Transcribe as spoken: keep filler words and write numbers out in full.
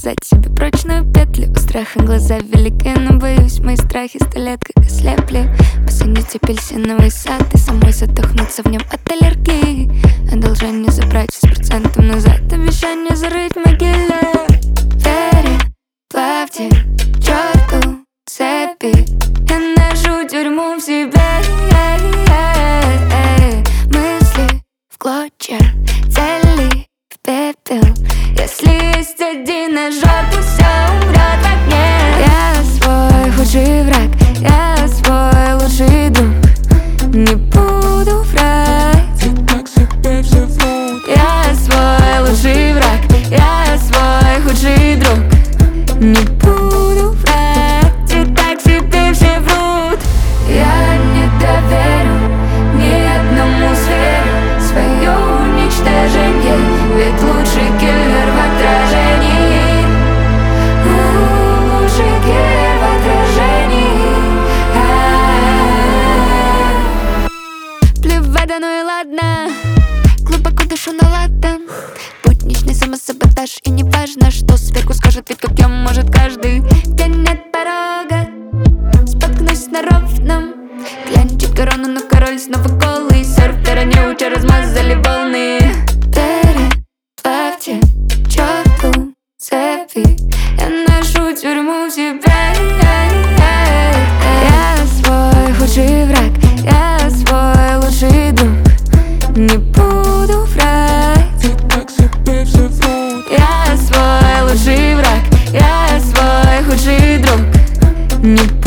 связать себе прочную петлю. У страха глаза велики, но боюсь, мои страхи сто лет как ослепли. Посадить апельсиновый сад и самой задохнуться в нем от аллергии. Одолжение забрать с процентом назад, обещание зарыть в могиле. Переплавьте черту цепи, я ношу тюрьму в себе. Мысли в клочья, цели в пепел. Если есть один ожог, пусть все умрет в огне. Я свой худший враг, я свой лучший друг. Не буду врать, ты так себе все врут. я свой лучший враг, я свой худший друг. Не буду врать, и так себе все врут. Я не доверю ни одному зверю свое уничтожение, ведь лучший киллер в отражении. У, лучший киллер в отражении. А-а-а. Плевать, да ну и ладно, глубоко дышу на ладан. Будничный самосаботаж, и не важно, что сверху скажет, ведь как я может каждый. Где нет порога, споткнусь на ровном. Гляньте корону, но король снова голый. Серфера не уча, размазали волны. Переплавьте черту цепи, я ношу тюрьму в себе. Я свой худший враг, я свой лучший друг. Не буду врать, Ты так себе все врут. я свой лучший враг, я свой худший друг. Не